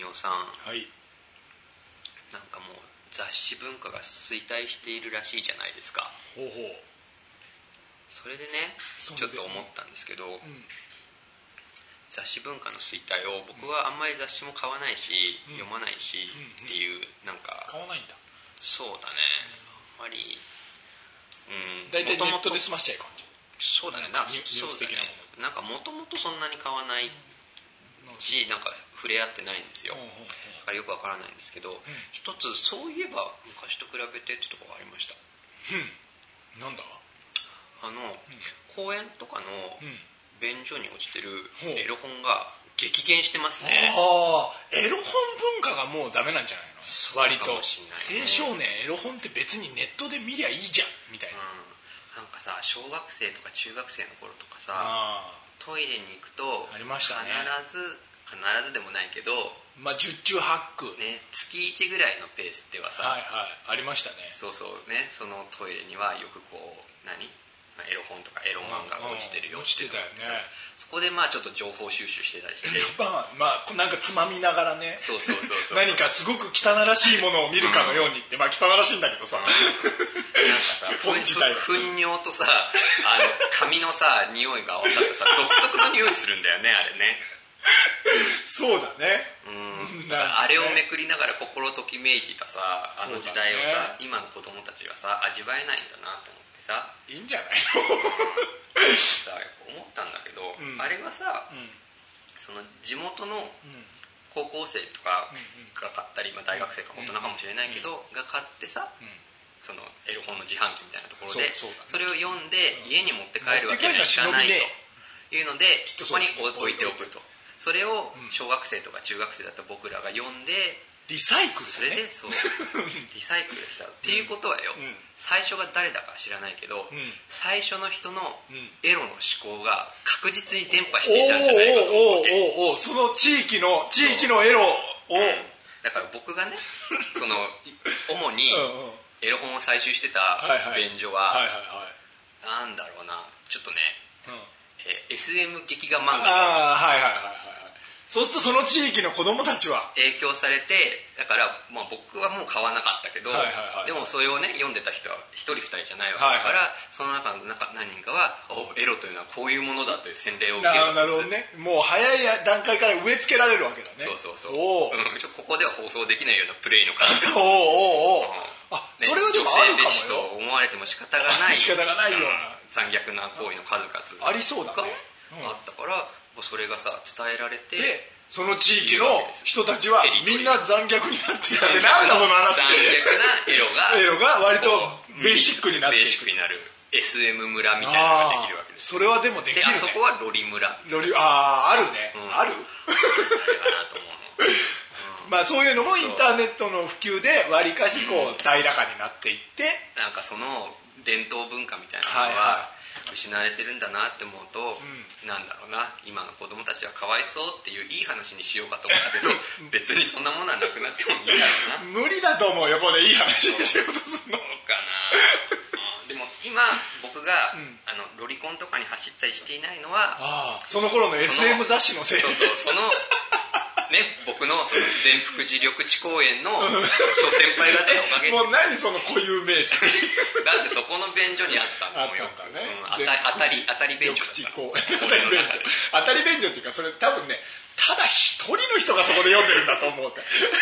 オさん、 はい、 なんかもう雑誌文化が衰退しているらしいじゃないですか。 ほうほう。 それでね、ちょっと思ったんですけど、雑誌文化の衰退を僕はあんまり雑誌も買わないし、読まないし、っていうなんか買わないんだ。 そうだね、あんまり大体ネットで済ましちゃい感じ。 そうだね、 ニュース的なもの。 なんかもともとそんなに買わないし、なんか触れ合ってないんですよ。だからよくわからないんですけど、一つそういえば昔と比べてってところがありました。 なんだ？ 公園とかの便所に落ちてるエロ本が激減してますね。 ああ、エロ本文化がもうダメなんじゃないの？割と、 かもしんないね。 青少年エロ本って別にネットで見りゃいいじゃんみたいな。 なんかさ、小学生とか中学生の頃とかさ、トイレに行くとありましたね。 必ずでもないけど、 まあ十中八九ね、月1ぐらいのペースではさ、 はいはい、ありましたね。 そうそうね、そのトイレにはよくこうエロ本とかエロ漫画が落ちてるよ。 落ちてたよね。 そこでまあちょっと情報収集してたりして、 まあなんかつまみながらね、 そう何かすごく汚らしいものを見るかのようにって、まあ汚らしいんだけどさ、なんかさ、糞尿とさ、髪のさ匂いが合わさってさ、独特の匂いするんだよね、あれね。 そうだね。 だからあれをめくりながら心ときめいていたさ、あの時代をさ、今の子供たちはさ味わえないんだなと思ってさ、 いいんじゃないのさ思ったんだけど、あれはさ、その地元の高校生とかが買ったり、まあ、大学生か大人かもしれないけど、が買ってさ、そのエロ本の自販機みたいなところで それを読んで家に持って帰るわけにはいかないというので、そこに置いておくと。それを小学生とか中学生だった僕らが読んでリサイクル、 それでそうリサイクルしたっていうことはよ、最初が誰だか知らないけど、最初の人のエロの思考が確実に伝播していたんじゃないかと思って、 その地域のエロを、 だから僕がねその主にエロ本を採集してた便所はなんだろうな、ちょっとね、SM 劇画漫画、 そうするとその地域の子供たちは影響されて、だから、まあ、僕はもう買わなかったけど、でもそれをね読んでた人は一人二人じゃないわけだから、その中の何人かはエロというのはこういうものだという洗礼を受けるわけです。 なるほどね。もう早い段階から植え付けられるわけだね。 そうここでは放送できないようなプレイの数がそれはでもあるかもよ。 女性蔑視と思われても仕方がないような残虐な行為の数々 ありそうだね。 あったから、それがさ伝えられて、 その地域の人たちはみんな残虐になっていたって、 なんだその話。残虐なエロが割とベーシックになって、 ベーシックになる SM 村みたいなのができるわけです。 それはでもできるね。 で、あそこはロリ村。 あるね。ある。 あれかなと思うの。 まあそういうのもインターネットの普及でわりかしこう大らかになっていって、 なんかその伝統文化みたいなのは失われてるんだなって思うと、なんだろうな、今の子供たちはかわいそうっていういい話にしようかと思ったけど別にそんなものはなくなってもいいだろうな。 無理だと思うよ、これいい話にしようとするの。 そうかな。でも今僕が、ロリコンとかに走ったりしていないのは、 その頃の SM 雑誌のせい。 そのね、僕のその全福寺緑地公園の諸先輩方のおかげでもう何その固有名詞だってそこの便所にあったのよ。当たり便所だった。 当たり便所っていうか、それ多分ね、ただ一人の人がそこで読んでるんだと思う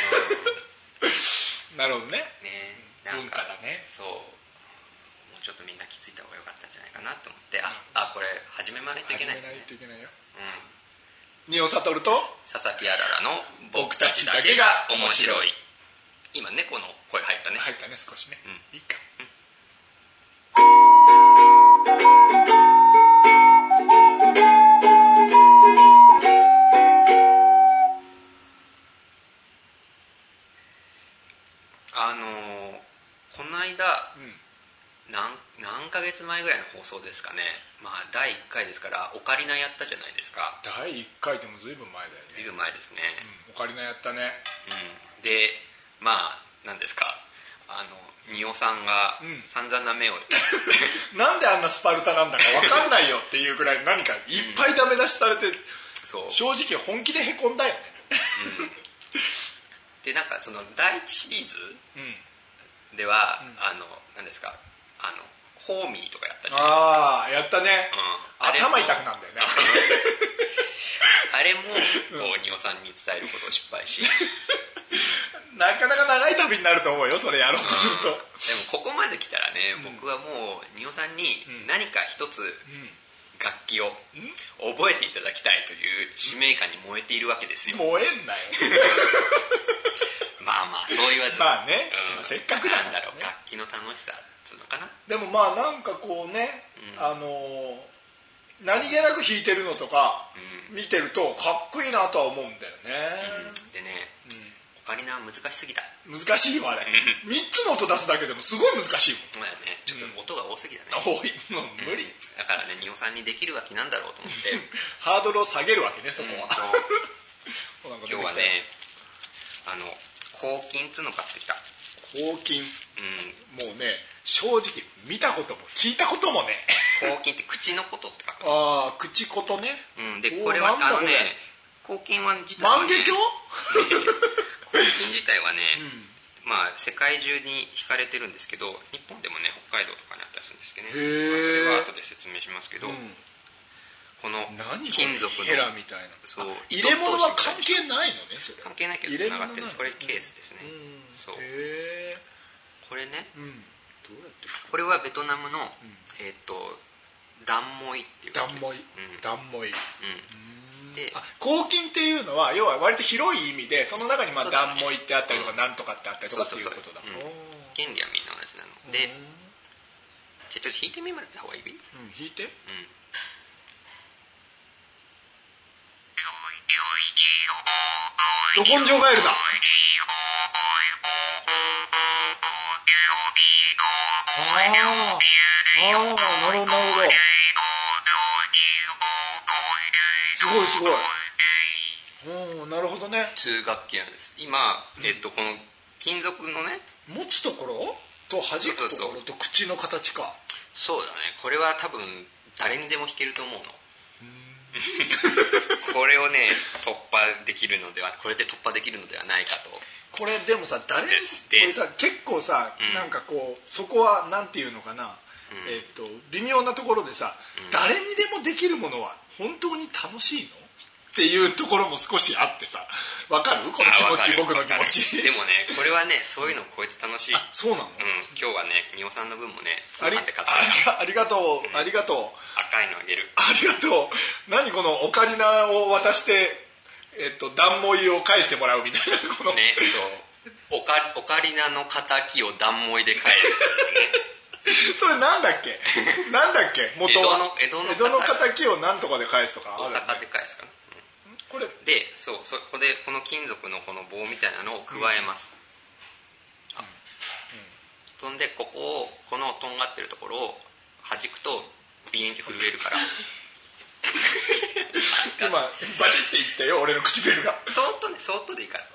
なるほどね。文化だね。 そう、もうちょっとみんな気づいた方がよかったんじゃないかなと思って、これ始めないといけないですね。 仁尾悟と佐々木あららの僕たちだけが面白い。今猫の声入ったね。 入ったね、少しね。いいか。 この間、何ヶ月前ぐらいの放送ですかね。まあ第1回ですからオカリナやったじゃないですか。 第1回でも随分前だよね。 随分前ですね。 オカリナやったね。 で、まあ何ですか、仁尾さんが散々な目をなんであんなスパルタなんだか分かんないよっていうぐらい何かいっぱいダメ出しされて、正直本気でへこんだよね。 かその第一シリーズうんでは、 うん何ですかホーミーとかやったじゃああやったね、 ないですか、 頭痛くなんだよねあれもこう仁尾さんに伝えることを失敗しなかなか長い旅になると思うよそれやろうとすると、 でもここまで来たらね、僕はもう仁尾さんに何か一つ楽器を覚えていただきたいという使命感に燃えているわけですよ。 燃えんなよまあまあそう言わず、 まあね、せっかくだなんだろう、楽器の楽しさっつうのかな。 でもまあなんかこうね、何気なく弾いてるのとか見てるとかっこいいなとは思うんだよね、 でね、オカリナは難しすぎた。 難しいよあれ3つの音出すだけでもすごい難しいもん。 まあね、ちょっと音が多すぎだね、 多いもう無理、 だからね仁尾さんにできる楽器なんだろうと思ってハードルを下げるわけねそこは、 今日はね抗菌っつうの買ってきた。 抗菌、もうね正直見たことも聞いたこともね抗菌って口のことって書くああ口ことね、 でこれは抗菌は自体は、ね、 万華鏡抗菌自体はね、まあ世界中に惹かれてるんですけど、日本でもね北海道とかにあったりするんですけどね、それは後で説明しますけど、この金属のヘラみたいな、 そう入れ物は関係ないのねそれ。 関係ないけどつながってるんです。これケースですね、そうこれね、 どうやってこれはベトナムの、ダンモイっていうダンモイ、ダンモイ、 で抗菌っていうのは要は割と広い意味でその中にまあダンモイってあったりとかなんとかってあったりとかっていうことだ。 原理はみんな同じなので、じゃあちょっと弾いてみた方がいい？ 弾いて。ど根性ガエルだ。なるほどすごいすごい。なるほどね。 2楽器なんです。今、この金属のね持つところと弾くところと口の形か。 そうだね、これは多分誰にでも弾けると思うのこれをね突破できるのではこれで突破できるのではないかと。 これでもさこれさ結構さ、なんかこうそこはなんていうのかな、微妙なところでさ、誰にでもできるものは本当に楽しいのっていうところも少しあってさ、わかるこの気持ち、僕の気持ち。 でもねこれはねそういうのを超えて楽しい。 そうなの？ 今日はね仁尾さんの分もねありがとう、ありがとう。 赤いのあげる。 ありがとう。何このオカリナを渡してダンモイを返してもらうみたいなこのね、そうオカリナの敵をダンモイで返すそれなんだっけ元は江戸の敵をなんとかで返すとか大阪で返すかな、 これでそこでこの金属のこの棒みたいなのを加えます、そんでこのとんがってるところを弾くとビーンって震えるから今バチっていったよ俺の唇が。 そーっとでいいから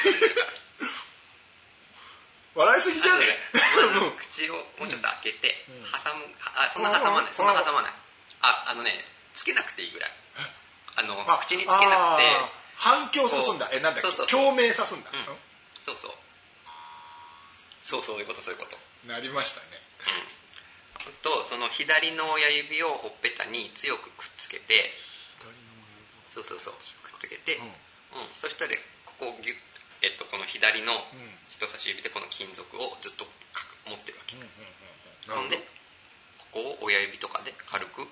笑いすぎじゃねえ口をもうちょっと開けて挟む。そんな挟まないつけなくていいぐらい口につけなくて反響さすんだ。なんだっけ共鳴さすんだ。 そういうことなりましたね。 とその左の親指をほっぺたに強くくっつけてくっつけて、そしたらここギュッこの左の人差し指でこの金属をずっと持ってるわけ、ほんでここを親指とかで軽く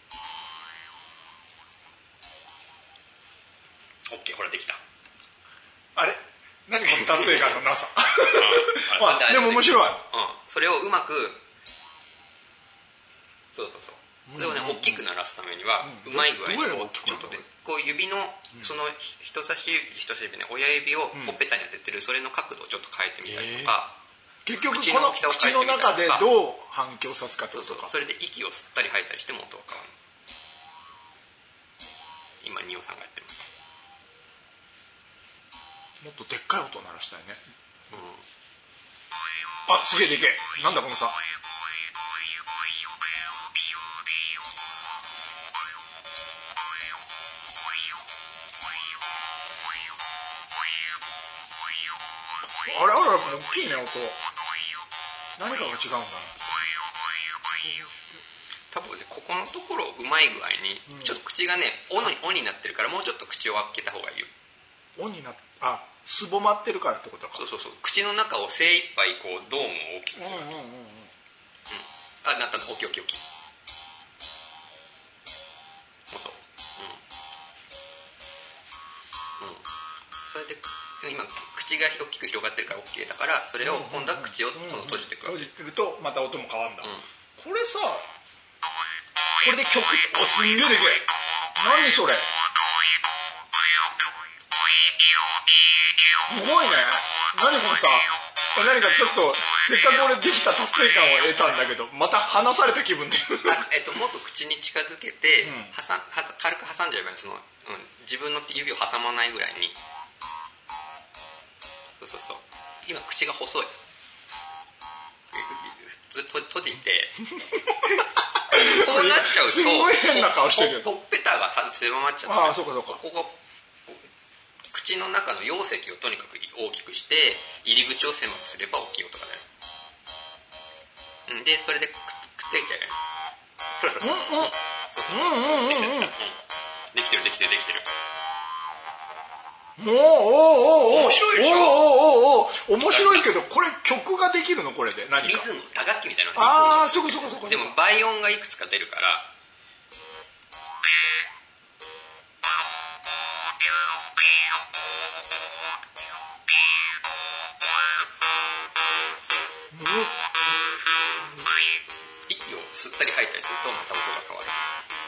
OK ほらできた。 あれ何この達成感のなさでも面白い、 それをうまくでもね大きく鳴らすためにはうまい具合にちょっとでこう指のその人差し指ね親指をほっぺたに当ててるそれの角度をちょっと変えてみたりとか、 結局この口の中でどう反響さすかとか、 それで息を吸ったり吐いたりしても音が変わる。今仁尾さんがやってます。 もっとでっかい音を鳴らしたいね。すげえでけえ。なんだこのさ。 あらあら、大きいね音。何かが違うんだな。 多分ね、ここのところうまい具合に、ちょっと口がね、おになってるから、もうちょっと口を開けた方がいいよ。 おになって、すぼまってるからってことか。 そう。口の中を精一杯こうドームを大きくする。なったの、大きい。もうそう。それで今口が大きく広がってるから OK だから、それを今度は口を閉じていく。 閉じてるとまた音も変わるんだ。これさ、これで曲、すんげえでけえ。何それ。すごいね。何これさ、何かちょっとせっかく俺できた達成感を得たんだけど、また離された気分でもっと口に近づけて、軽く挟んじゃえばいい。自分の指を挟まないぐらいに。そう今口が細い。閉じてそうなっちゃうとすごい変な顔してるよ。 ほっぺたが狭まっちゃって、 そうかここ口の中の容積をとにかく大きくして入り口を狭くすれば大きい音が出る。でそれでくっついちゃう。できてる。 面白いでしょ。面白いけど、これ曲ができるの？これで何かリズム、打楽器みたいな。 そうか。 でも倍音がいくつか出るから。息を吸ったり吐いたりするとまた音が変わる。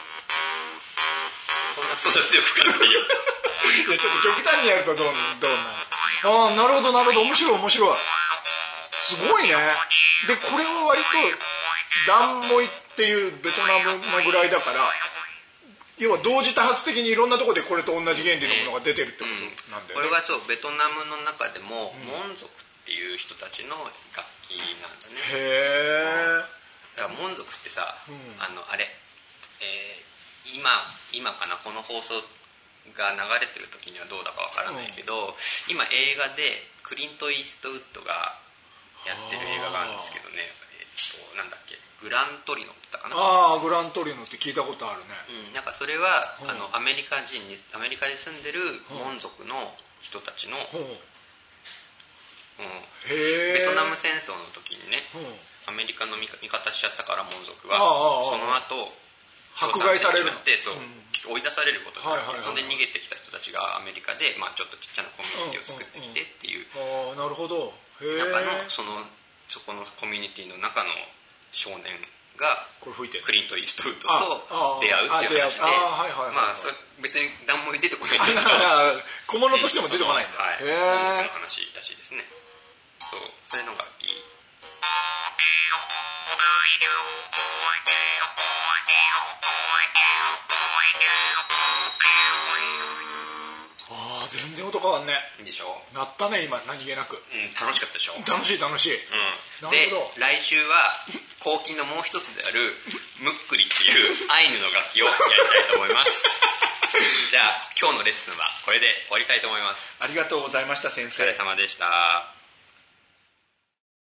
そんな強くかないよ。 いや、ちょっと極端にやるとどうな。なるほど、面白い。すごいね。で、これは割とダンモイっていうベトナムのぐらいだから、要は同時多発的にいろんなところでこれと同じ原理のものが出てるってことなんだよね。 これはそう、ベトナムの中でもモン族っていう人たちの楽器なんだね。 へだからモン族ってさ、あれ、今かな、この放送が流れてる時にはどうだかわからないけど、今映画でクリント・イーストウッドがやってる映画があるんですけどね、なんだっけ、グラントリノって言ったかな。 グラントリノって聞いたことあるね。 なんかそれは、アメリカで住んでるモン族の人たちの、ベトナム戦争の時にね、アメリカの味方しちゃったからモン族はその後迫害されるって追い出されることになって、それで逃げてきた人たちがアメリカで、ちょっとちっちゃなコミュニティを作ってきてっていう、 なるほど。 中のそこのコミュニティの中の少年がクリント・イーストウッドと出会うっていう話で、それ別に何も出てこないんだけど、 小物としても出てこないんだ。 モン族の話らしいですね。それのがいい。 全然音変わんね。 いいでしょ。 鳴ったね今、何気なく。 楽しかったでしょ。 楽しい。 で、来週は後期のもう一つであるムックリっていうアイヌの楽器をやりたいと思います。じゃあ今日のレッスンはこれで終わりたいと思います。 ありがとうございました先生。 お疲れ様でした。